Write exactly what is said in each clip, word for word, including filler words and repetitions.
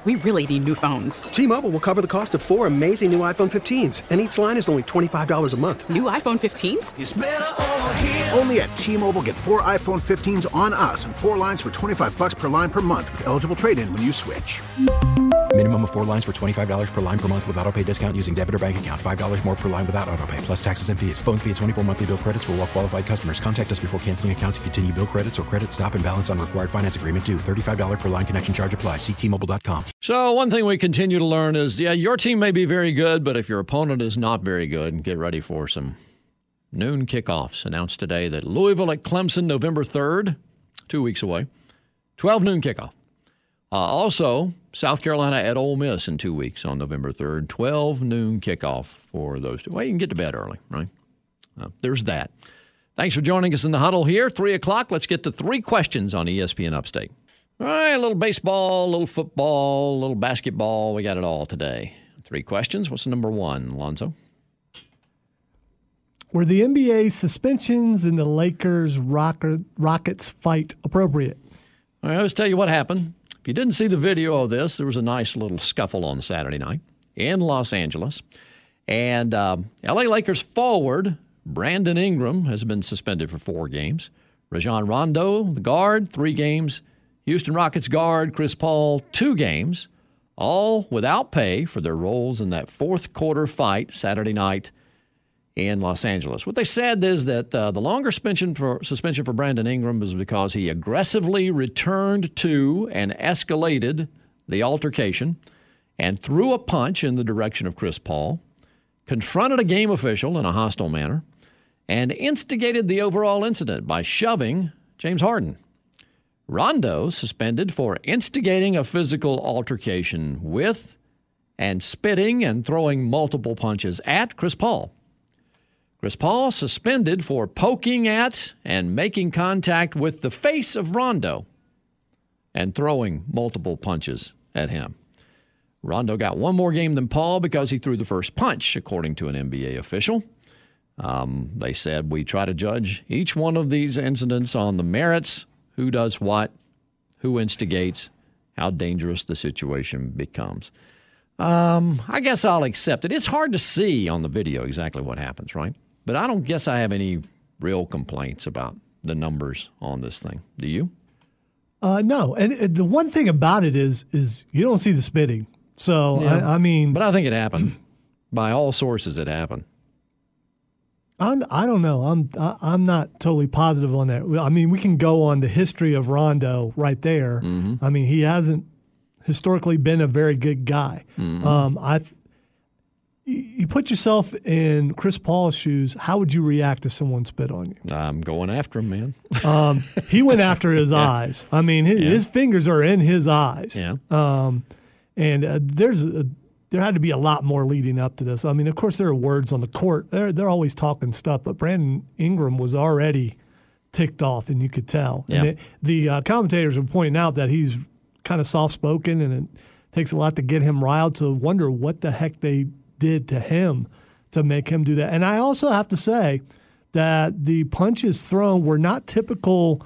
We really need new phones. T-Mobile will cover the cost of four amazing new iPhone fifteens, and each line is only twenty-five dollars a month. New iPhone fifteens? It's better over here. Only at T-Mobile, get four iPhone fifteens on us and four lines for twenty-five dollars per line per month with eligible trade-in when you switch. Minimum of four lines for twenty-five dollars per line per month with autopay discount using debit or bank account. five dollars more per line without autopay, plus taxes and fees. Phone fee at twenty-four monthly bill credits for well-qualified customers. Contact us before canceling account to continue bill credits or credit stop and balance on required finance agreement due. thirty-five dollars per line connection charge applies. See T Mobile dot com. So one thing we continue to learn is, yeah, your team may be very good, but if your opponent is not very good, get ready for some noon kickoffs. Announced today that Louisville at Clemson, November third, two weeks away. twelve noon kickoff. Uh, also, South Carolina at Ole Miss in two weeks on November third. twelve noon kickoff for those two. Well, you can get to bed early, right? Uh, there's that. Thanks for joining us in the huddle here. three o'clock, let's get to three questions on E S P N Upstate. All right, a little baseball, a little football, a little basketball. We got it all today. Three questions. What's the number one, Lonzo? Were the N B A suspensions in the Lakers Rocket, Rockets fight appropriate? All right, let's tell you what happened. If you didn't see the video of this, there was a nice little scuffle on Saturday night in Los Angeles. And um, L A Lakers forward Brandon Ingram has been suspended for four games. Rajon Rondo, the guard, three games. Houston Rockets guard Chris Paul, two games, all without pay for their roles in that fourth quarter fight Saturday night in Los Angeles. What they said is that uh, the longer suspension for, suspension for Brandon Ingram is because he aggressively returned to and escalated the altercation and threw a punch in the direction of Chris Paul, confronted a game official in a hostile manner, and instigated the overall incident by shoving James Harden. Rondo suspended for instigating a physical altercation with and spitting and throwing multiple punches at Chris Paul. Chris Paul suspended for poking at and making contact with the face of Rondo and throwing multiple punches at him. Rondo got one more game than Paul because he threw the first punch, according to an N B A official. Um, they said, we try to judge each one of these incidents on the merits, who does what, who instigates, how dangerous the situation becomes. Um, I guess I'll accept it. It's hard to see on the video exactly what happens, right? But I don't guess I have any real complaints about the numbers on this thing. Do you? Uh, no. And uh, the one thing about it is is you don't see the spitting. So, Yeah. I, I mean. But I think it happened. By all sources, it happened. I'm, I don't know. I'm I, I'm not totally positive on that. I mean, we can go on the history of Rondo right there. Mm-hmm. I mean, he hasn't historically been a very good guy. Mm-hmm. Um, I. Th- You put yourself in Chris Paul's shoes, how would you react if someone spit on you? I'm going after him, man. um, he went after his yeah. eyes. I mean, his, yeah. his fingers are in his eyes. Yeah. Um, and uh, there's a, there had to be a lot more leading up to this. I mean, of course, there are words on the court. They're, they're always talking stuff, but Brandon Ingram was already ticked off, and you could tell. Yeah. And it, the uh, commentators were pointing out that he's kind of soft-spoken, and it takes a lot to get him riled, to wonder what the heck they – did to him to make him do that. And I also have to say that the punches thrown were not typical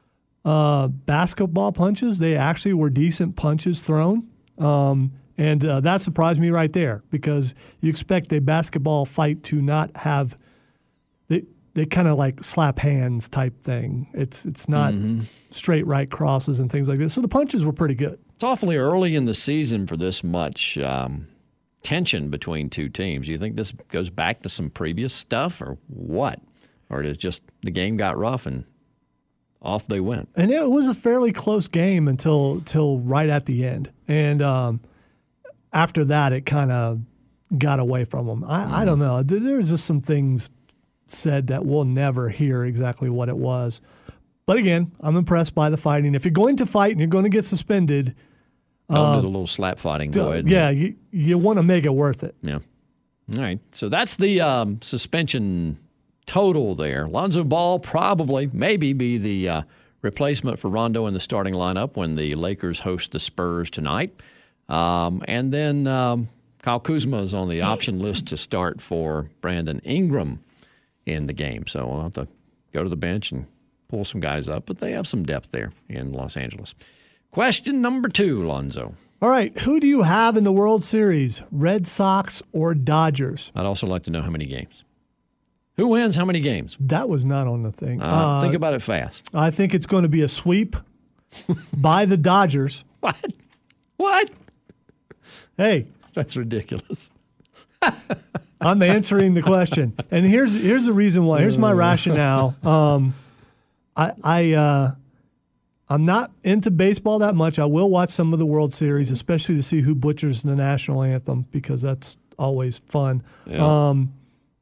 uh, basketball punches. They actually were decent punches thrown. Um, and uh, that surprised me right there, because you expect a basketball fight to not have they they kind of like slap hands type thing. It's it's not mm-hmm. straight right crosses and things like this. So the punches were pretty good. It's awfully early in the season for this much um tension between two teams. Do you think this goes back to some previous stuff, or what? Or did it just the game got rough and off they went? And it was a fairly close game until till right at the end. And um, after that, it kind of got away from them. I, mm. I don't know. There's just some things said that we'll never hear exactly what it was. But again, I'm impressed by the fighting. If you're going to fight and you're going to get suspended, Don't um, do the little slap fighting. Go ahead. Yeah, you, you want to make it worth it. Yeah. All right. So that's the um, suspension total there. Lonzo Ball probably, maybe be the uh, replacement for Rondo in the starting lineup when the Lakers host the Spurs tonight. Um, and then um, Kyle Kuzma is on the option list to start for Brandon Ingram in the game. So we'll have to go to the bench and pull some guys up. But they have some depth there in Los Angeles. Question number two, Lonzo. All right, who do you have in the World Series, Red Sox or Dodgers? I'd also like to know how many games. Who wins how many games? That was not on the thing. Uh, Uh, think about it fast. I think it's going to be a sweep by the Dodgers. What? What? Hey, That's ridiculous. I'm answering the question, and here's here's the reason why. Here's my rationale. Um, I I uh, I'm not into baseball that much. I will watch some of the World Series, especially to see who butchers the national anthem, because that's always fun. Yeah. Um,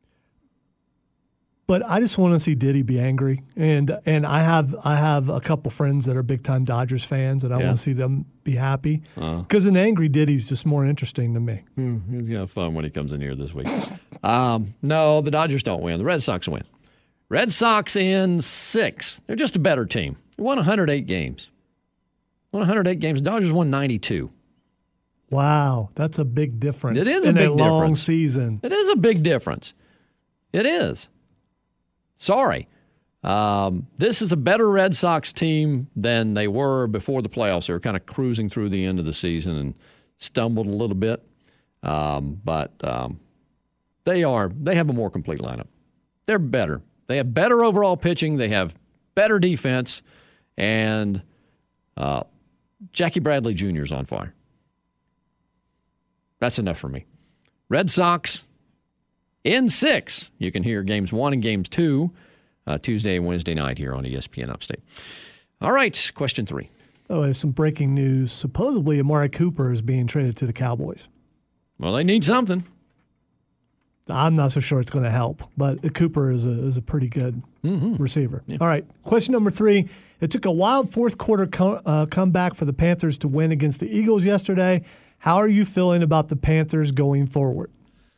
but I just want to see Diddy be angry, and and I have I have a couple friends that are big time Dodgers fans, and I Yeah. want to see them be happy Uh. because an angry Diddy's just more interesting to me. He's going to have fun when he comes in here this week. Um, no, the Dodgers don't win. The Red Sox win. Red Sox in six. They're just a better team. They won one hundred eight games. Won one hundred eight games. Dodgers won ninety-two. Wow, that's a big difference. It is a in big a long difference. season. It is a big difference. It is. Sorry. Um, this is a better Red Sox team than they were before the playoffs. They were kind of cruising through the end of the season and stumbled a little bit. Um, but um, they are they have a more complete lineup. They're better. They have better overall pitching. They have better defense. And uh, Jackie Bradley Junior is on fire. That's enough for me. Red Sox in six. You can hear games one and games two uh, Tuesday and Wednesday night here on E S P N Upstate. All right, question three. Oh, there's some breaking news. Supposedly, Amari Cooper is being traded to the Cowboys. Well, they need something. I'm not so sure it's going to help, but Cooper is a is a pretty good Mm-hmm. receiver. All right, question number three. It took a wild fourth quarter co- uh, comeback for the Panthers to win against the Eagles yesterday. How are you feeling about the Panthers going forward?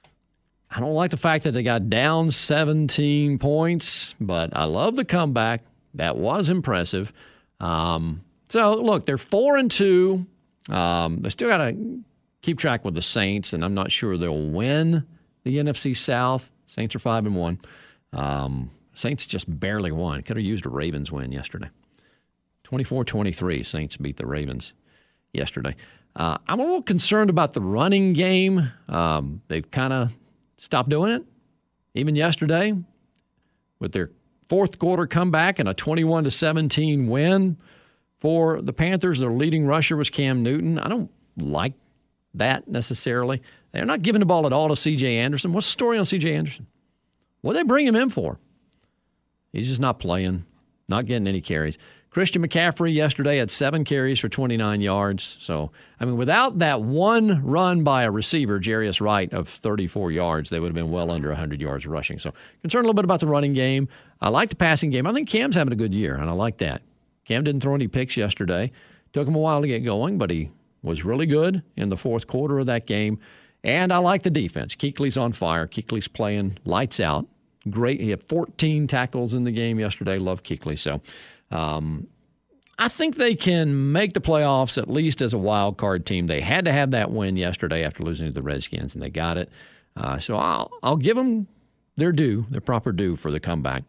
I don't like the fact that they got down seventeen points, but I love the comeback. That was impressive. Um, so, look, they're four and two. Um, they still got to keep track with the Saints, and I'm not sure they'll win the N F C South. Saints are five and one. Um, Saints just barely won. Could have used a Ravens win yesterday. twenty-four twenty-three, Saints beat the Ravens yesterday. Uh, I'm a little concerned about the running game. Um, they've kind of stopped doing it. Even yesterday, with their fourth quarter comeback and a twenty-one to seventeen win for the Panthers, their leading rusher was Cam Newton. I don't like that necessarily. They're not giving the ball at all to C J Anderson. What's the story on C J Anderson? What did they bring him in for? He's just not playing, not getting any carries. Christian McCaffrey yesterday had seven carries for twenty-nine yards. So, I mean, without that one run by a receiver, Jarius Wright, of thirty-four yards, they would have been well under one hundred yards rushing. So, concerned a little bit about the running game. I like the passing game. I think Cam's having a good year, and I like that. Cam didn't throw any picks yesterday. Took him a while to get going, but he was really good in the fourth quarter of that game. And I like the defense. Kuechly's on fire. Kuechly's playing lights out. Great. He had fourteen tackles in the game yesterday. Love Kuechly. So, Um, I think they can make the playoffs at least as a wild card team. They had to have that win yesterday after losing to the Redskins, and they got it. Uh, so I'll I'll give them their due, their proper due for the comeback.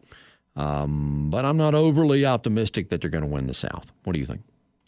Um, but I'm not overly optimistic that they're going to win the South. What do you think?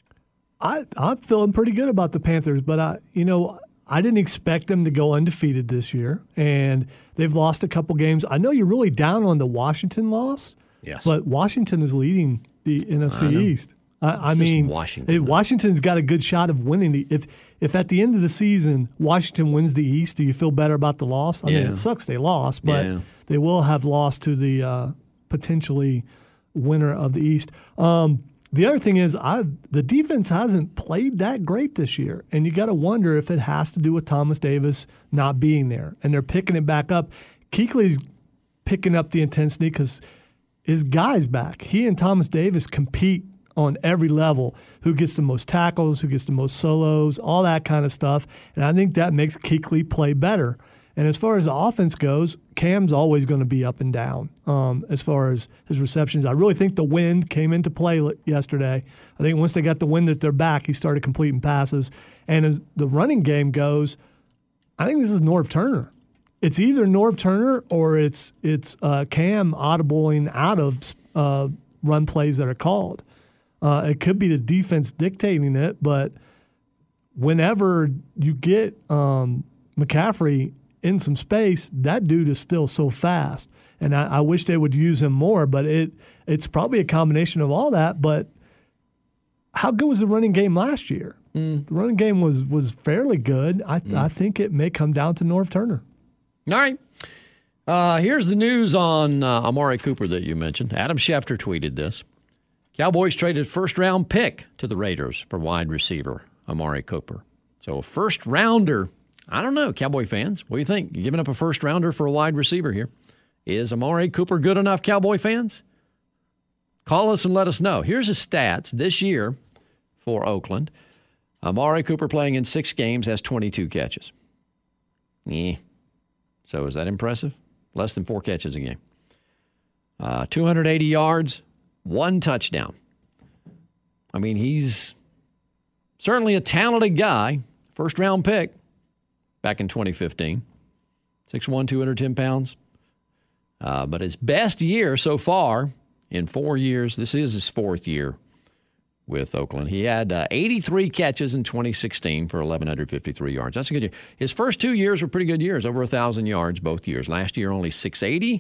I I'm feeling pretty good about the Panthers, but I you know I didn't expect them to go undefeated this year, and they've lost a couple games. I know you're really down on the Washington loss. Yes, but Washington is leading the N F C East. I, I mean, Washington, Washington's got a good shot of winning. The, if if at the end of the season Washington wins the East, do you feel better about the loss? I yeah. mean, it sucks they lost, but yeah. they will have lost to the uh, potentially winner of the East. Um, the other thing is, I the defense hasn't played that great this year, and you got to wonder if it has to do with Thomas Davis not being there, and they're picking it back up. Kuechly's picking up the intensity because his guy's back. He and Thomas Davis compete on every level. Who gets the most tackles, who gets the most solos, all that kind of stuff. And I think that makes Kuechly play better. And as far as the offense goes, Cam's always going to be up and down um, as far as his receptions. I really think the wind came into play yesterday. I think once they got the wind at their back, he started completing passes. And as the running game goes, I think this is Norv Turner. It's either Norv Turner or it's it's uh, Cam audibling out of uh, run plays that are called. Uh, it could be the defense dictating it, but whenever you get um, McCaffrey in some space, that dude is still so fast. And I, I wish they would use him more, but it it's probably a combination of all that. But how good was the running game last year? Mm. The running game was was fairly good. I, mm. I think it may come down to Norv Turner. All right. Uh, here's the news on uh, Amari Cooper that you mentioned. Adam Schefter tweeted this. Cowboys traded first-round pick to the Raiders for wide receiver Amari Cooper. So a first-rounder, I don't know, Cowboy fans, what do you think? You're giving up a first-rounder for a wide receiver here. Is Amari Cooper good enough, Cowboy fans? Call us and let us know. Here's his stats this year for Oakland. Amari Cooper playing in six games has twenty-two catches. Yeah. So is that impressive? Less than four catches a game. Uh, two hundred eighty yards, one touchdown. I mean, he's certainly a talented guy. First round pick back in twenty fifteen. six one, two hundred ten pounds. Uh, but his best year so far in four years, this is his fourth year with Oakland. He had uh, eighty-three catches in twenty sixteen for eleven fifty-three yards. That's a good year. His first two years were pretty good years, over one thousand yards both years. Last year, only six eighty,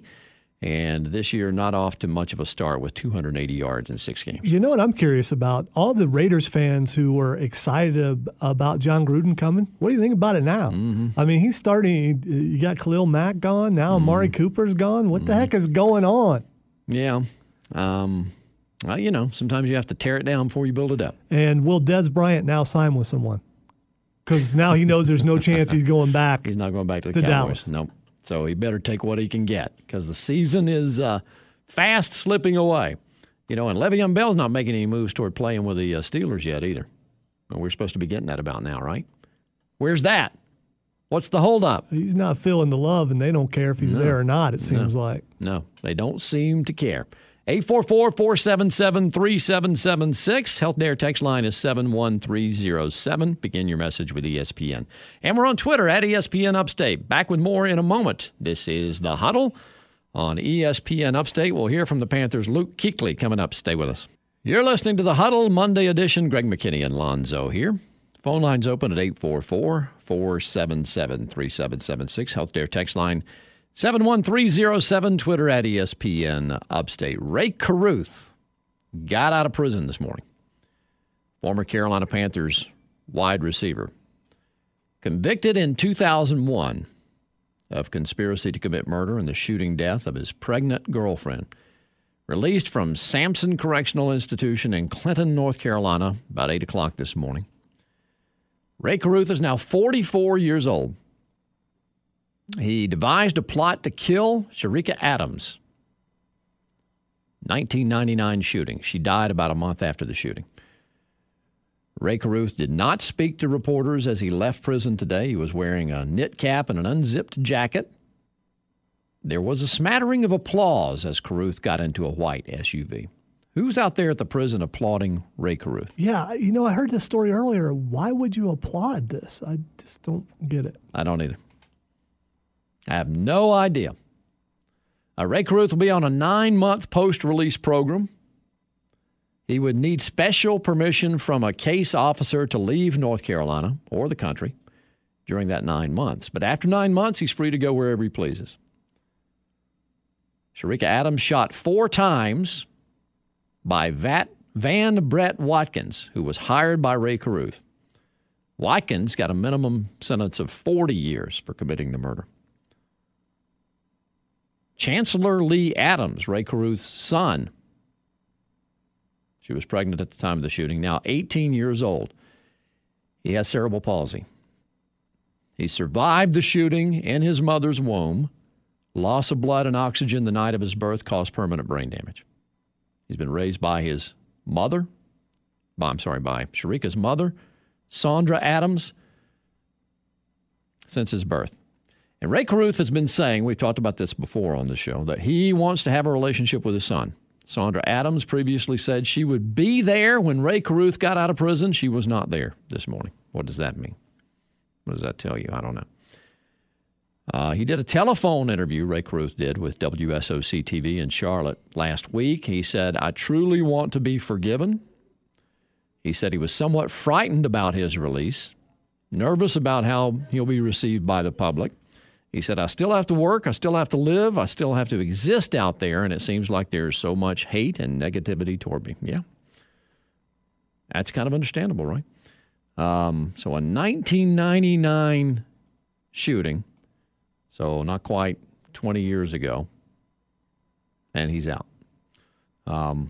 and this year, not off to much of a start with two hundred eighty yards in six games. You know what I'm curious about? All the Raiders fans who were excited ab- about John Gruden coming, what do you think about it now? Mm-hmm. I mean, he's starting, you got Khalil Mack gone, now mm-hmm. Amari Cooper's gone. What mm-hmm. the heck is going on? Yeah. Um... Well, you know, sometimes you have to tear it down before you build it up. And will Des Bryant now sign with someone? Because now he knows there's no chance he's going back. He's not going back to the to Cowboys. Dallas. Nope. So he better take what he can get because the season is uh, fast slipping away. You know, and Le'Veon Bell's not making any moves toward playing with the uh, Steelers yet either. Well, we're supposed to be getting that about now, right? Where's that? What's the holdup? He's not feeling the love, and they don't care if he's no. there or not, it seems no. like. No, they don't seem to care. eight four four, four seven seven, three seven seven six. Health Dare text line is seven one three zero seven. Begin your message with E S P N. And we're on Twitter at E S P N Upstate. Back with more in a moment. This is The Huddle on E S P N Upstate. We'll hear from the Panthers' Luke Kuechly coming up. Stay with us. You're listening to The Huddle, Monday edition. Greg McKinney and Lonzo here. Phone line's open at eight four four, four seven seven, three seven seven six. Health Dare text line seven one three zero seven, Twitter at E S P N Upstate. Ray Caruth got out of prison this morning. Former Carolina Panthers wide receiver. Convicted in two thousand one of conspiracy to commit murder and the shooting death of his pregnant girlfriend. Released from Sampson Correctional Institution in Clinton, North Carolina, about eight o'clock this morning. Ray Caruth is now forty-four years old. He devised a plot to kill Sharika Adams. nineteen ninety-nine shooting. She died about a month after the shooting. Ray Caruth did not speak to reporters as he left prison today. He was wearing a knit cap and an unzipped jacket. There was a smattering of applause as Caruth got into a white S U V. Who's out there at the prison applauding Ray Caruth? Yeah, you know, I heard this story earlier. Why would you applaud this? I just don't get it. I don't either. I have no idea. Uh, Ray Caruth will be on a nine-month post-release program. He would need special permission from a case officer to leave North Carolina or the country during that nine months. But after nine months, he's free to go wherever he pleases. Sharika Adams shot four times by Vat, Van Brett Watkins, who was hired by Ray Caruth. Watkins got a minimum sentence of forty years for committing the murder. Chancellor Lee Adams, Ray Caruth's son, she was pregnant at the time of the shooting, now eighteen years old. He has cerebral palsy. He survived the shooting in his mother's womb. Loss of blood and oxygen the night of his birth caused permanent brain damage. He's been raised by his mother, by, I'm sorry, by Sharika's mother, Sandra Adams, since his birth. And Ray Caruth has been saying, we've talked about this before on the show, that he wants to have a relationship with his son. Sandra Adams previously said she would be there when Ray Caruth got out of prison. She was not there this morning. What does that mean? What does that tell you? I don't know. Uh, he did a telephone interview, Ray Caruth did, with W S O C T V in Charlotte last week. He said, I truly want to be forgiven. He said he was somewhat frightened about his release. nervous about how he'll be received by the public. He said, I still have to work, I still have to live, I still have to exist out there, and it seems like there's so much hate and negativity toward me. Yeah. That's kind of understandable, right? Um, so a nineteen ninety-nine shooting, so not quite twenty years ago, and he's out. Um,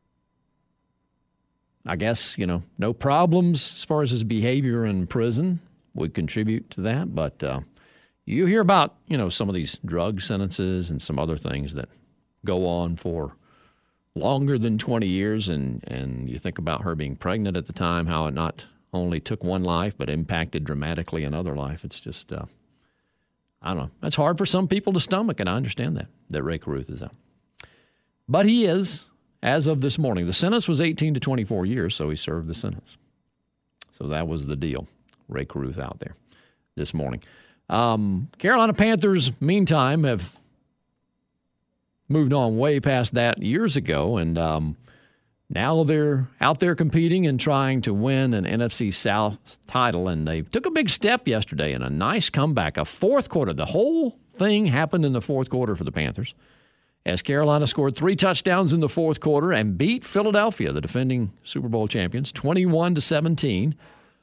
I guess, you know, no problems as far as his behavior in prison would contribute to that, but uh, you hear about, you know, some of these drug sentences and some other things that go on for longer than twenty years, and, and you think about her being pregnant at the time, how it not only took one life but impacted dramatically another life. It's just, uh, I don't know. It's hard for some people to stomach, and I understand that, that Ray Carruth is out. But he is, as of this morning. The sentence was eighteen to twenty-four years, so he served the sentence. So that was the deal. Ray Carruth out there this morning. Um, Carolina Panthers, meantime, have moved on way past that years ago, and um, now they're out there competing and trying to win an N F C South title, and they took a big step yesterday in a nice comeback, a fourth quarter. The whole thing happened in the fourth quarter for the Panthers, as Carolina scored three touchdowns in the fourth quarter and beat Philadelphia, the defending Super Bowl champions, twenty-one to seventeen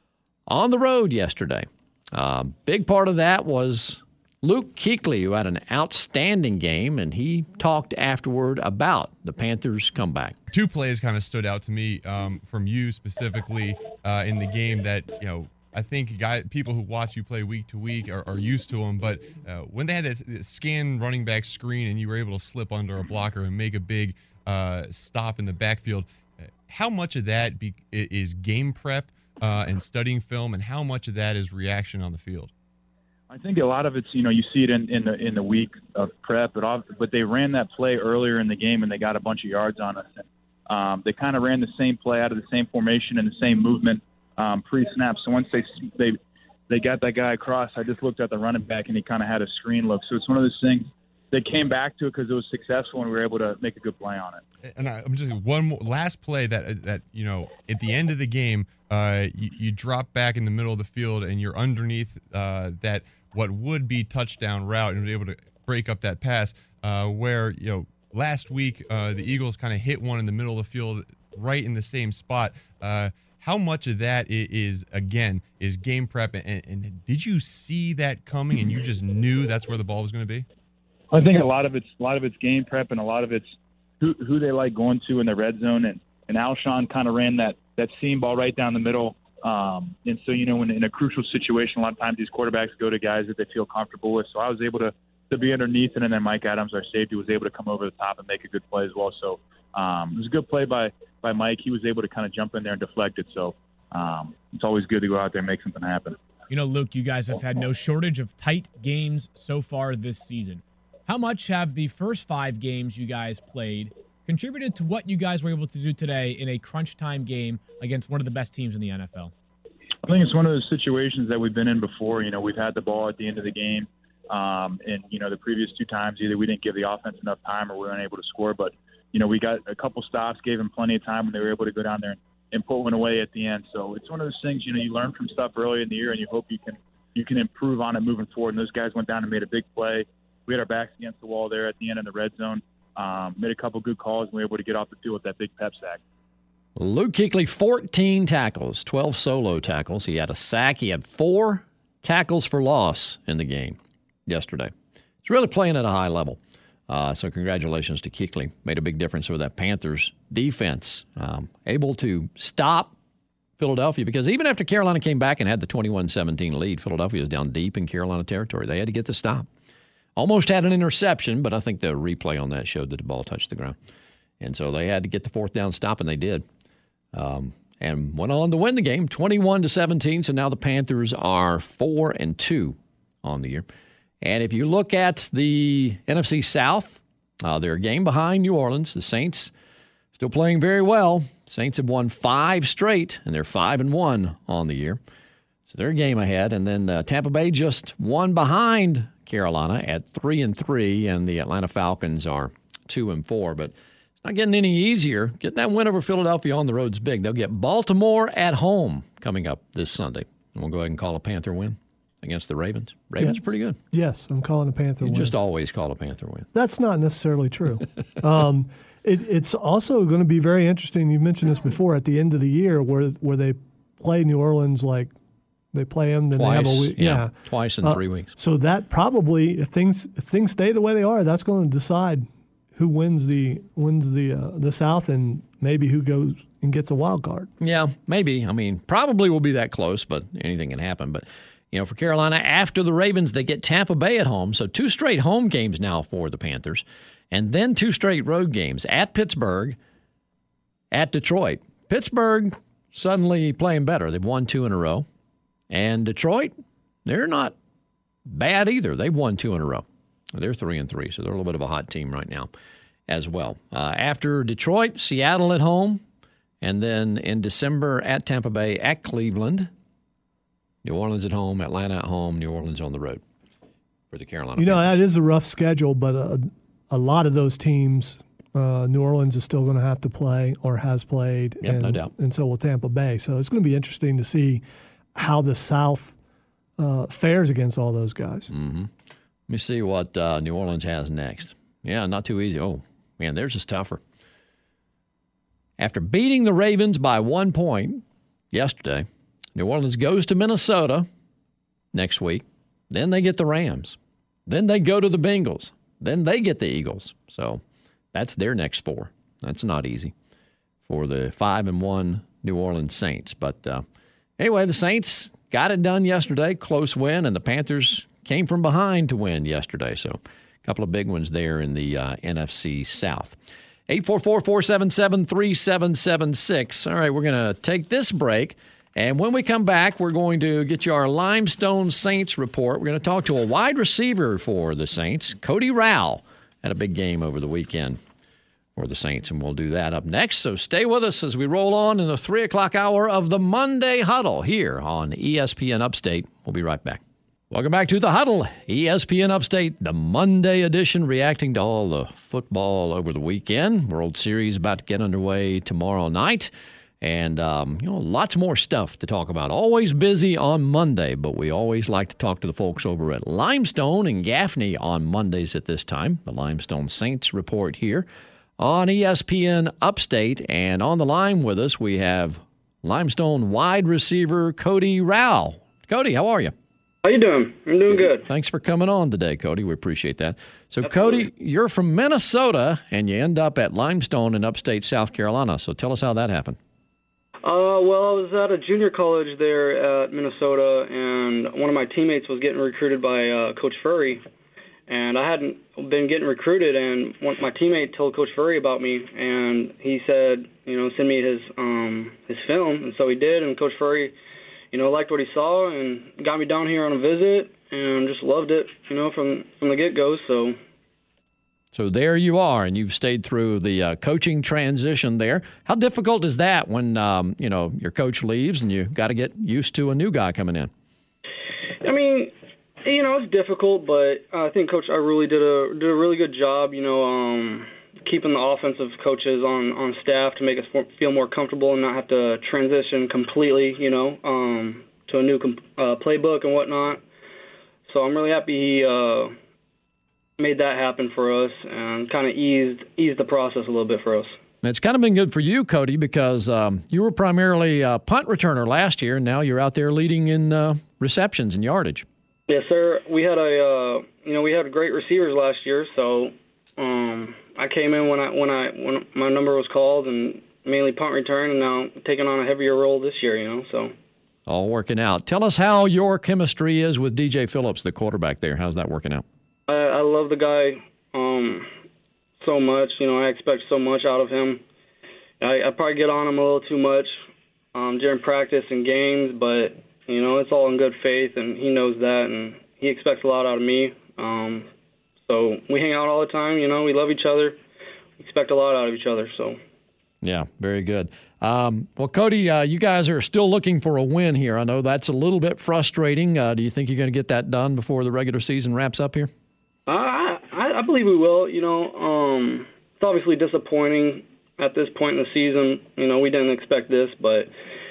on the road yesterday. Uh, big part of that was Luke Kuechly, who had an outstanding game, and he talked afterward about the Panthers' comeback. Two plays kind of stood out to me um, from you specifically uh, in the game that, you know, I think guy, people who watch you play week to week are, are used to them. But uh, when they had that scan running back screen and you were able to slip under a blocker and make a big uh, stop in the backfield, how much of that be, is game prep uh, and studying film, and how much of that is reaction on the field? I think a lot of it's, you know, you see it in, in the in the week of prep, but off, but they ran that play earlier in the game and they got a bunch of yards on us. Um, they kind of ran the same play out of the same formation and the same movement um, pre-snap. So once they they they got that guy across, I just looked at the running back and he kind of had a screen look. So it's one of those things. They came back to it because it was successful and we were able to make a good play on it. And I, I'm just one more, last play that that you know at the end of the game, uh, you, you drop back in the middle of the field and you're underneath uh, that. What would be touchdown route and was able to break up that pass uh, where, you know, last week uh, the Eagles kind of hit one in the middle of the field right in the same spot. Uh, how much of that is, again, is game prep? And, and did you see that coming and you just knew that's where the ball was going to be? I think a lot of it's a lot of it's game prep and a lot of it's who, who they like going to in the red zone. And, and Alshon kind of ran that, that seam ball right down the middle. Um, and so, you know, when in a crucial situation, a lot of times these quarterbacks go to guys that they feel comfortable with. So I was able to, to be underneath it, and then Mike Adams, our safety, was able to come over the top and make a good play as well. So um, it was a good play by, by Mike. He was able to kind of jump in there and deflect it. So um, it's always good to go out there and make something happen. You know, Luke, you guys have had no shortage of tight games so far this season. How much have the first five games you guys played contributed to what you guys were able to do today in a crunch time game against one of the best teams in the N F L? I think it's one of those situations that we've been in before. You know, we've had the ball at the end of the game, um, and, you know, the previous two times either we didn't give the offense enough time or we weren't able to score. But, you know, we got a couple stops, gave them plenty of time when they were able to go down there and, and put one away at the end. So it's one of those things, you know, you learn from stuff early in the year and you hope you can you can improve on it moving forward. And those guys went down and made a big play. We had our backs against the wall there at the end in the red zone. Um, made a couple good calls, and we were able to get off the field with that big pep sack. Luke Kuechly, fourteen tackles, twelve solo tackles. He had a sack. He had four tackles for loss in the game yesterday. He's really playing at a high level. Uh, so congratulations to Kuechly. Made a big difference for that Panthers defense. Um, able to stop Philadelphia, because even after Carolina came back and had the twenty-one seventeen lead, Philadelphia was down deep in Carolina territory. They had to get the stop. Almost had an interception, but I think the replay on that showed that the ball touched the ground. And so they had to get the fourth down stop, and they did. Um, and went on to win the game, twenty-one to seventeen. So now the Panthers are four and two on the year. And if you look at the N F C South, uh, they're a game behind New Orleans. The Saints still playing very well. Saints have won five straight, and they're five and one on the year. So they're a game ahead. And then uh, Tampa Bay just one behind Carolina at three and three, and the Atlanta Falcons are two and four. But it's not getting any easier. Getting that win over Philadelphia on the road is big. They'll get Baltimore at home coming up this Sunday. We'll go ahead and call a Panther win against the Ravens. Ravens Yeah. are pretty good. Yes, I'm calling a Panther You win. just always call a Panther win. That's not necessarily true. um, it, it's also going to be very interesting. You mentioned this before at the end of the year, where where they play New Orleans, like they play them, then Twice, they have a week. yeah, twice in Uh, three weeks. So that probably, if things if things stay the way they are, that's going to decide who wins the wins the uh, the South and maybe who goes and gets a wild card. Yeah, maybe. I mean, probably will be that close, but anything can happen. But, you know, for Carolina, after the Ravens, they get Tampa Bay at home. So two straight home games now for the Panthers. And then two straight road games at Pittsburgh, at Detroit. Pittsburgh suddenly playing better. They've won two in a row. And Detroit, they're not bad either. They've won two in a row. They're three and three, so they're a little bit of a hot team right now as well. Uh, after Detroit, Seattle at home. And then in December at Tampa Bay, at Cleveland, New Orleans at home, Atlanta at home, New Orleans on the road for the Carolina You know, Panthers. that is a rough schedule, but a, a lot of those teams, uh, New Orleans is still going to have to play or has played. Yep, and, no doubt. And so will Tampa Bay. So it's going to be interesting to see how the South uh, fares against all those guys. Mm-hmm. Let me see what uh, New Orleans has next. Yeah, not too easy. Oh, man, theirs is tougher. After beating the Ravens by one point yesterday, New Orleans goes to Minnesota next week. Then they get the Rams. Then they go to the Bengals. Then they get the Eagles. So that's their next four. That's not easy for the five and one New Orleans Saints. But uh, anyway, the Saints got it done yesterday, close win, and the Panthers came from behind to win yesterday. So a couple of big ones there in the uh, N F C South. eight four four, four seven seven, three seven seven six. All right, we're going to take this break. And when we come back, we're going to get you our Limestone Saints report. We're going to talk to a wide receiver for the Saints, Cody Rowell, had a big game over the weekend for the Saints, and we'll do that up next. So stay with us as we roll on in the three o'clock hour of the Monday Huddle here on E S P N Upstate. We'll be right back. Welcome back to the Huddle, E S P N Upstate, the Monday edition, reacting to all the football over the weekend. World Series about to get underway tomorrow night, and um, you know, lots more stuff to talk about. Always busy on Monday, but we always like to talk to the folks over at Limestone and Gaffney on Mondays at this time. The Limestone Saints report here on E S P N Upstate, and on the line with us we have Limestone wide receiver Cody Rowell. Cody, how are you? How you doing? I'm doing good. Thanks for coming on today, Cody. We appreciate that. So, Absolutely. Cody, you're from Minnesota, and you end up at Limestone in upstate South Carolina. So tell us how that happened. Uh, well, I was at a junior college there at Minnesota, and one of my teammates was getting recruited by uh, Coach Furry, and I hadn't been getting recruited, and one, my teammate told Coach Furry about me, and he said, you know, send me his um, his film, and so he did, and Coach Furry, you know, liked what he saw and got me down here on a visit and just loved it, you know, from, from the get-go. So so there you are, and you've stayed through the uh, coaching transition there. How difficult is that when, um, you know, your coach leaves and you got to get used to a new guy coming in? I mean, you know, it's difficult, but I think Coach Iruli did a did a really good job, you know, um, keeping the offensive coaches on, on staff to make us feel more comfortable and not have to transition completely, you know, um, to a new uh, playbook and whatnot. So I'm really happy he uh, made that happen for us and kind of eased eased the process a little bit for us. It's kind of been good for you, Cody, because um, you were primarily a punt returner last year, and now you're out there leading in uh, receptions and yardage. Yes, sir. We had a uh, you know we had great receivers last year, so. Um, I came in when I when I when my number was called, and mainly punt return, and now taking on a heavier role this year. You know, so all working out. Tell us how your chemistry is with D J Phillips, the quarterback there. How's that working out? I, I love the guy um, so much. You know, I expect so much out of him. I, I probably get on him a little too much um, during practice and games, but you know, it's all in good faith, and he knows that, and he expects a lot out of me. Um, So we hang out all the time, you know, we love each other, we expect a lot out of each other. So, yeah, very good. Um, well, Cody, uh, you guys are still looking for a win here. I know that's a little bit frustrating. Uh, do you think you're going to get that done before the regular season wraps up here? I, I, I believe we will. You know, um, it's obviously disappointing at this point in the season. You know, we didn't expect this, but,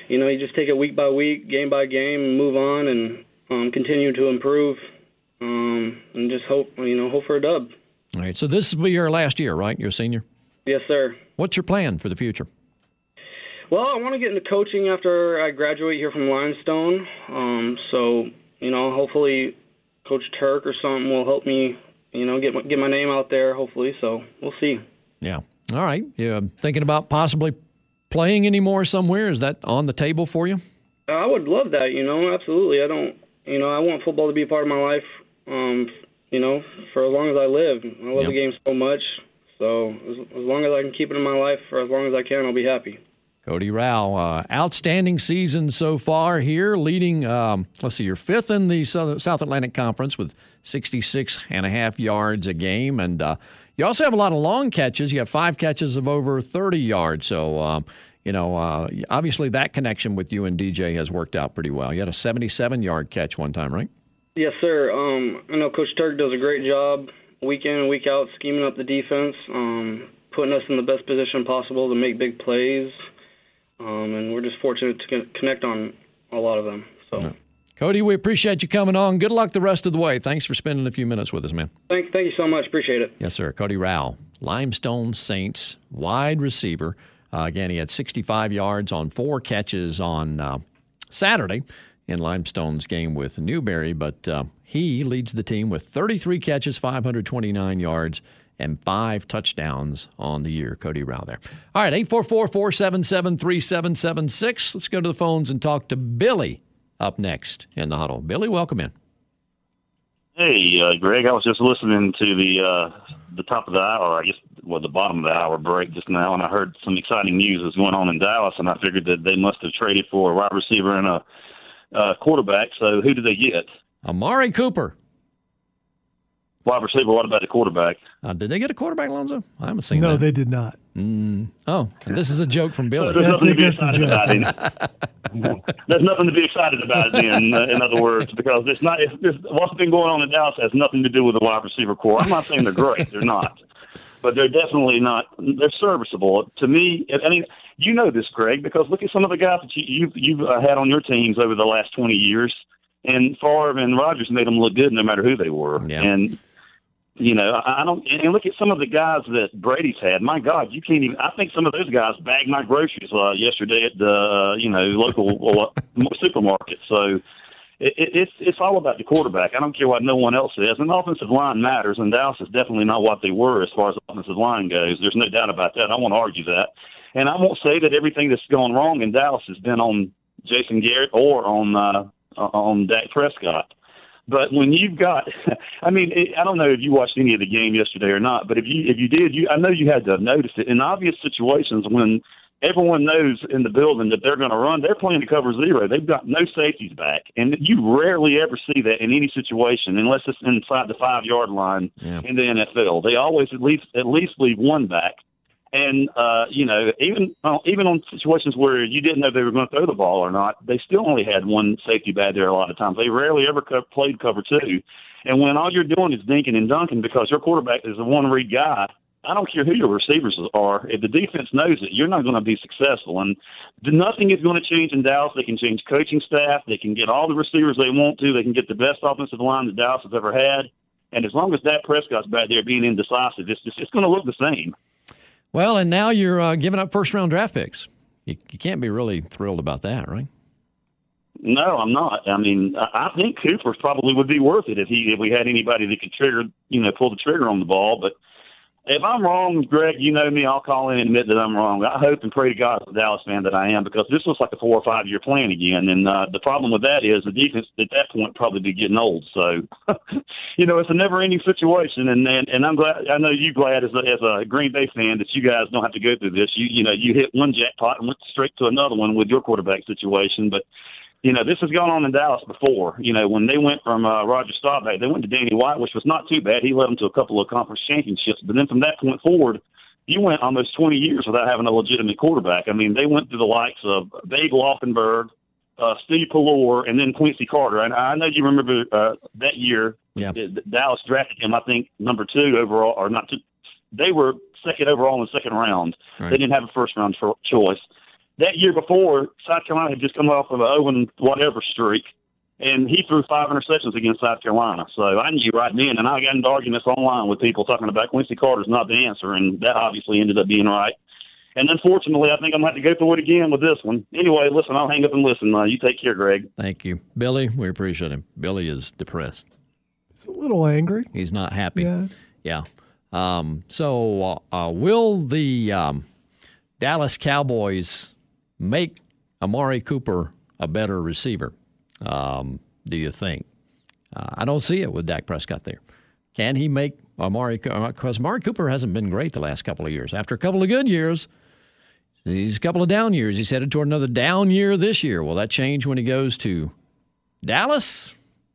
you know, you just take it week by week, game by game, and move on, and um, continue to improve, um, and just hope, you know, hope for a dub. All right, so this will be your last year, right? You're a senior? Yes, sir. What's your plan for the future? Well, I want to get into coaching after I graduate here from Limestone. Um, so, you know, hopefully Coach Turk or something will help me, you know, get my, get my name out there, hopefully. So we'll see. Yeah. All right. You thinking about possibly playing anymore somewhere? Is that on the table for you? I would love that, you know, absolutely. I don't, you know, I want football to be a part of my life, um, you know, for as long as I live. I love Yep. the game so much. So as, as long as I can keep it in my life for as long as I can, I'll be happy. Cody Rao, uh, outstanding season so far here, leading, um, let's see, you're fifth in the South, South Atlantic Conference with sixty-six and a half yards a game. And uh, you also have a lot of long catches. You have five catches of over thirty yards. So, um, you know, uh, obviously that connection with you and D J has worked out pretty well. You had a seventy-seven-yard catch one time, right? Yes, sir. Um, I know Coach Turk does a great job week in and week out scheming up the defense, um, putting us in the best position possible to make big plays. Um, and we're just fortunate to connect on a lot of them. So, Cody, we appreciate you coming on. Good luck the rest of the way. Thanks for spending a few minutes with us, man. Thank, thank you so much. Appreciate it. Yes, sir. Cody Rao, Limestone Saints wide receiver. Uh, again, he had sixty-five yards on four catches on uh, Saturday in Limestone's game with Newberry, but uh, he leads the team with thirty-three catches, five hundred twenty-nine yards, and five touchdowns on the year. Cody Rao there. All right, eight four four, four seven seven, three seven seven six. Let's go to the phones and talk to Billy up next in the huddle. Billy, welcome in. Hey, uh, Greg, I was just listening to the uh, the top of the hour, I guess, well, the bottom of the hour break just now, and I heard some exciting news was going on in Dallas, and I figured that they must have traded for a wide receiver and a uh, quarterback. So who did they get? Amari Cooper. Wide receiver, what about the quarterback? Uh, did they get a quarterback, Lonzo? I haven't seen no, that. No, they did not. Mm. Oh, this is a joke from Billy. There's That's nothing to be against the excited joke. about. In, there's nothing to be excited about then, uh, in other words, because it's not. It's, it's, what's been going on in Dallas has nothing to do with the wide receiver core. I'm not saying they're great. They're not. But they're definitely not. They're serviceable. To me, I mean, you know this, Greg, because look at some of the guys that you, you've, you've uh, had on your teams over the last twenty years. And Favre and Rodgers made them look good no matter who they were. Yeah. And you know, I don't. And look at some of the guys that Brady's had. My God, you can't even. I think some of those guys bagged my groceries uh, yesterday at the uh, you know local uh, supermarket. So it, it, it's it's all about the quarterback. I don't care what no one else says. And the offensive line matters. And Dallas is definitely not what they were as far as the offensive line goes. There's no doubt about that. I won't argue that. And I won't say that everything that's gone wrong in Dallas has been on Jason Garrett or on uh, on Dak Prescott. But when you've got, I mean, it, I don't know if you watched any of the game yesterday or not, but if you if you did, you I know you had to notice it. In obvious situations when everyone knows in the building that they're going to run, they're playing to cover zero. They've got no safeties back. And you rarely ever see that in any situation unless it's inside the five-yard line yeah. in the N F L. They always at least at least leave one back. And, uh, you know, even uh, even on situations where you didn't know if they were going to throw the ball or not, they still only had one safety back there a lot of times. They rarely ever co- played cover two. And when all you're doing is dinking and dunking because your quarterback is a one-read guy, I don't care who your receivers are. If the defense knows it, you're not going to be successful. And nothing is going to change in Dallas. They can change coaching staff. They can get all the receivers they want to. They can get the best offensive line that Dallas has ever had. And as long as Dak Prescott's back there being indecisive, it's just, it's going to look the same. Well, and now you're uh, giving up first-round draft picks. You, you can't be really thrilled about that, right? No, I'm not. I mean, I think Cooper probably would be worth it if he if we had anybody that could trigger, you know, pull the trigger on the ball. But if I'm wrong, Greg, you know me, I'll call in and admit that I'm wrong. I hope and pray to God as a Dallas fan that I am, because this looks like a four or five year plan again. And uh, the problem with that is the defense at that point probably be getting old. So, you know, it's a never ending situation. And, and and I'm glad, I know you glad as a, as a Green Bay fan that you guys don't have to go through this. You you know, you hit one jackpot and went straight to another one with your quarterback situation. But you know, this has gone on in Dallas before. You know, when they went from uh, Roger Staubach, they went to Danny White, which was not too bad. He led them to a couple of conference championships. But then from that point forward, you went almost twenty years without having a legitimate quarterback. I mean, they went through the likes of Babe Laufenberg, uh, Steve Pallor, and then Quincy Carter. And I know you remember uh, that year, yeah. Dallas drafted him, I think, number two overall, or not two. They were second overall in the second round. Right. They didn't have a first-round cho- choice. that year before, South Carolina had just come off of an oh and whatever streak, and he threw five interceptions against South Carolina. So I knew right then, and I got into arguments online with people talking about Quincy Carter's not the answer, and that obviously ended up being right. And unfortunately, I think I'm going to have to go through it again with this one. Anyway, listen, I'll hang up and listen. Uh, you take care, Greg. Thank you. Billy, we appreciate him. Billy is depressed. He's a little angry. He's not happy. Yeah. Yeah. Um, so uh, uh, will the um, Dallas Cowboys make Amari Cooper a better receiver, um, do you think? Uh, I don't see it with Dak Prescott there. Can he make Amari Cooper? Because Amari Cooper hasn't been great the last couple of years. After a couple of good years, he's a couple of down years. He's headed toward another down year this year. Will that change when he goes to Dallas?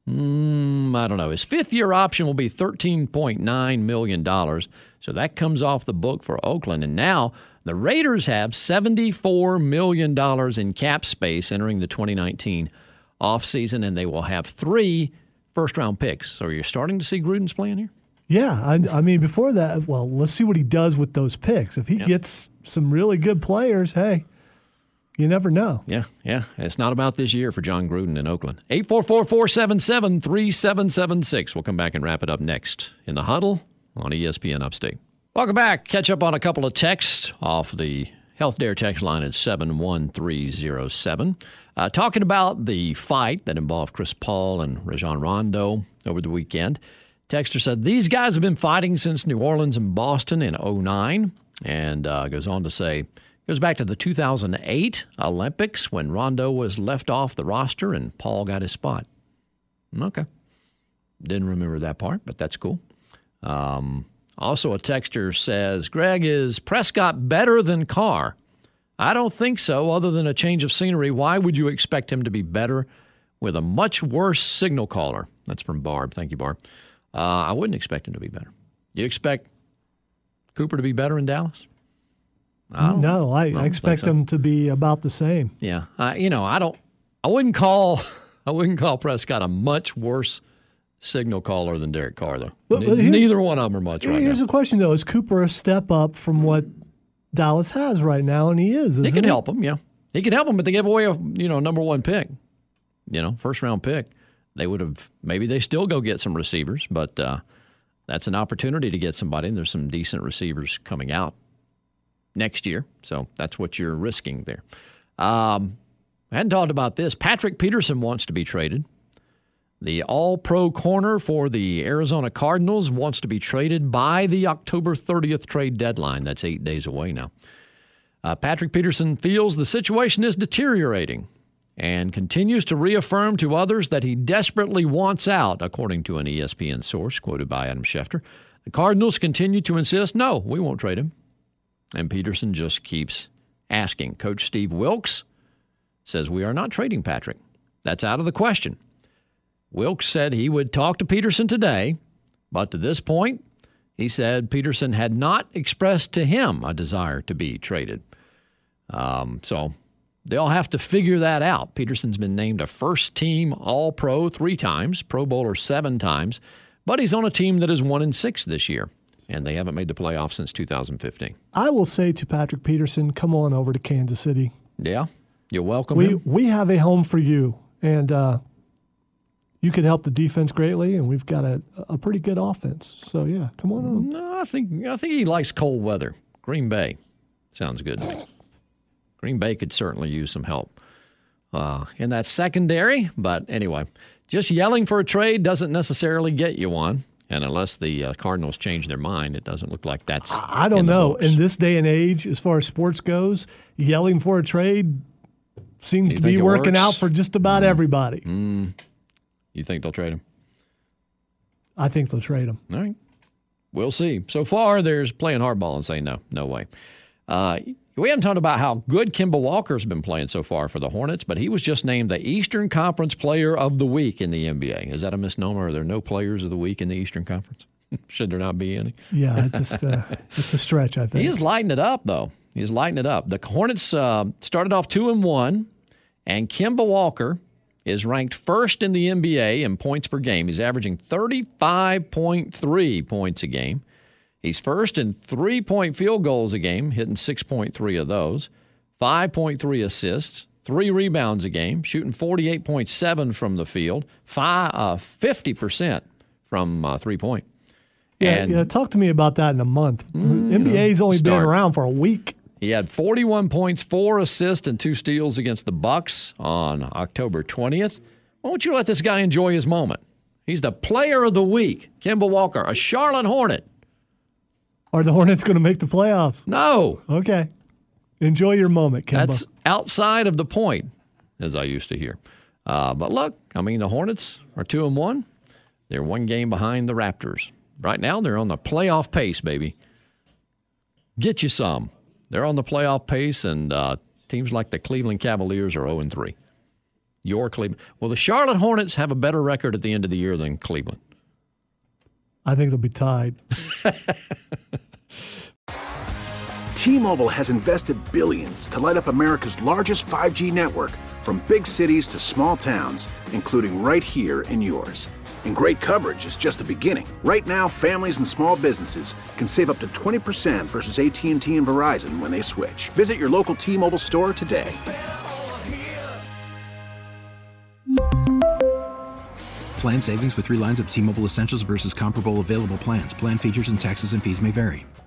Mm, I don't know. His fifth-year option will be thirteen point nine million dollars, so that comes off the book for Oakland. And now the Raiders have seventy-four million dollars in cap space entering the twenty nineteen offseason, and they will have three first-round picks. So you're starting to see Gruden's plan here? Yeah, I, I mean, before that, well, let's see what he does with those picks. If he Yeah. gets some really good players, hey, you never know. Yeah, yeah. It's not about this year for John Gruden in Oakland. eight four four, four seven seven, three seven seven six. We'll come back and wrap it up next in the Huddle on E S P N Upstate. Welcome back. Catch up on a couple of texts off the Health Dare text line at seven one three zero seven. Uh, talking about the fight that involved Chris Paul and Rajon Rondo over the weekend. Texter said, these guys have been fighting since New Orleans and Boston in oh nine, and uh, goes on to say, goes back to the two thousand eight Olympics when Rondo was left off the roster and Paul got his spot. Okay. Didn't remember that part, but that's cool. Um, also, a texter says, Greg, is Prescott better than Carr? I don't think so, other than a change of scenery. Why would you expect him to be better with a much worse signal caller? That's from Barb. Thank you, Barb. Uh, I wouldn't expect him to be better. You expect Cooper to be better in Dallas? I don't, no, I, don't I expect think so. him to be about the same. Yeah, uh, you know, I don't. I wouldn't call. I wouldn't call Prescott a much worse signal caller than Derek Carr, though. But- but Ne- here- Neither one of them are much right Here's now. the question, though. Is Cooper a step up from what Dallas has right now? And he is, He isn't could he? help him, yeah. He could help him, but they gave away a you know number one pick, you know, first round pick. They would have maybe they still go get some receivers, but uh, that's an opportunity to get somebody. And there's some decent receivers coming out next year, so that's what you're risking there. Um, I hadn't talked about this. Patrick Peterson wants to be traded. The all-pro corner for the Arizona Cardinals wants to be traded by the October thirtieth trade deadline. That's eight days away now. Uh, Patrick Peterson feels the situation is deteriorating and continues to reaffirm to others that he desperately wants out, according to an E S P N source quoted by Adam Schefter. The Cardinals continue to insist, no, we won't trade him. And Peterson just keeps asking. Coach Steve Wilks says we are not trading Patrick. That's out of the question. Wilks said he would talk to Peterson today, but to this point, he said Peterson had not expressed to him a desire to be traded. Um, so they'll have to figure that out. Peterson's been named a first-team All-Pro three times, Pro Bowler seven times, but he's on a team that is one and six this year, and they haven't made the playoffs since two thousand fifteen. I will say to Patrick Peterson, come on over to Kansas City. Yeah, you're welcome. We him. we have a home for you, and uh, you could help the defense greatly, and we've got a, a pretty good offense. So, yeah, come on over. No, I think I think he likes cold weather. Green Bay sounds good to me. Green Bay could certainly use some help uh, in that secondary. But anyway, just yelling for a trade doesn't necessarily get you one. And unless the uh, Cardinals change their mind, it doesn't look like that's I don't in the know. books. In this day and age, as far as sports goes, yelling for a trade seems You to think be it working works? out for just about everybody. Mm. You think they'll trade him? I think they'll trade him. All right. We'll see. So far, there's playing hardball and saying no, no way. Uh, we haven't talked about how good Kemba Walker's been playing so far for the Hornets, but he was just named the Eastern Conference Player of the Week in the N B A. Is that a misnomer? Are there no Players of the Week in the Eastern Conference? Should there not be any? Yeah, it just uh, it's a stretch, I think. He is lighting it up, though. He's lighting it up. The Hornets uh, started off two and one, and Kemba Walker is ranked first in the N B A in points per game. He's averaging thirty-five point three points a game. He's first in three-point field goals a game, hitting six point three of those. five point three assists, three rebounds a game, shooting forty-eight point seven from the field, five, uh, fifty percent from uh, three-point. Yeah, and yeah, talk to me about that in a month. Mm, N B A's only start. been around for a week. He had forty-one points, four assists, and two steals against the Bucks on October twentieth. Why don't you let this guy enjoy his moment? He's the player of the week, Kemba Walker, a Charlotte Hornet. Are the Hornets going to make the playoffs? No. Okay. Enjoy your moment, Kemba. That's outside of the point, as I used to hear. Uh, but look, I mean, the Hornets are two and one. They're one game behind the Raptors. Right now, they're on the playoff pace, baby. Get you some. They're on the playoff pace, and uh, teams like the Cleveland Cavaliers are oh and three. Your Cleveland. Well, the Charlotte Hornets have a better record at the end of the year than Cleveland. I think they'll be tied. T-Mobile has invested billions to light up America's largest five G network, from big cities to small towns, including right here in yours. And great coverage is just the beginning. Right now, families and small businesses can save up to twenty percent versus A T and T and Verizon when they switch. Visit your local T-Mobile store today. Plan savings with three lines of T-Mobile Essentials versus comparable available plans. Plan features and taxes and fees may vary.